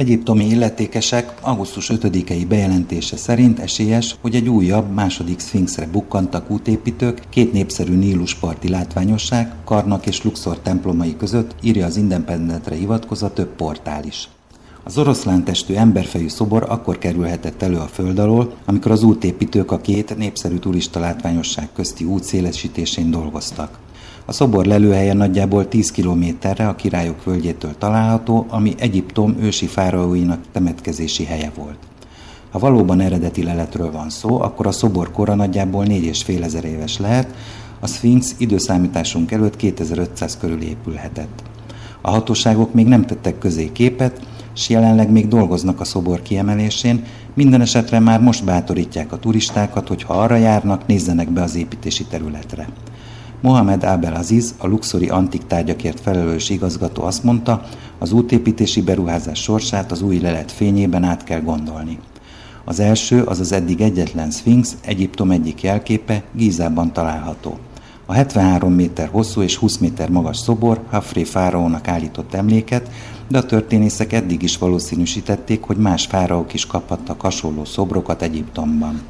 Egyiptomi illetékesek augusztus 5-i bejelentése szerint esélyes, hogy egy újabb, második szfinxre bukkantak útépítők két népszerű nílusparti látványosság, Karnak és Luxor templomai között, írja az Independentre hivatkozva több portál is. Az oroszlántestű emberfejű szobor akkor kerülhetett elő a föld alól, amikor az útépítők a két népszerű turista látványosság közti út szélesítésén dolgoztak. A szobor lelőhelye nagyjából 10 kilométerre a Királyok völgyétől található, ami Egyiptom ősi fáraóinak temetkezési helye volt. Ha valóban eredeti leletről van szó, akkor a szobor kora nagyjából 4500 éves lehet, a szfinx időszámításunk előtt 2500 körül épülhetett. A hatóságok még nem tettek közé képet, s jelenleg még dolgoznak a szobor kiemelésén, minden esetre már most bátorítják a turistákat, hogy ha arra járnak, nézzenek be az építési területre. Mohamed Abdelaziz, a luxori antik tárgyakért felelős igazgató azt mondta, az útépítési beruházás sorsát az új lelet fényében át kell gondolni. Az első, az az eddig egyetlen szfinx, Egyiptom egyik jelképe, Gízában található. A 73 méter hosszú és 20 méter magas szobor Hafré fáraónak állított emléket, de a történészek eddig is valószínűsítették, hogy más fáraók is kaphattak hasonló szobrokat Egyiptomban.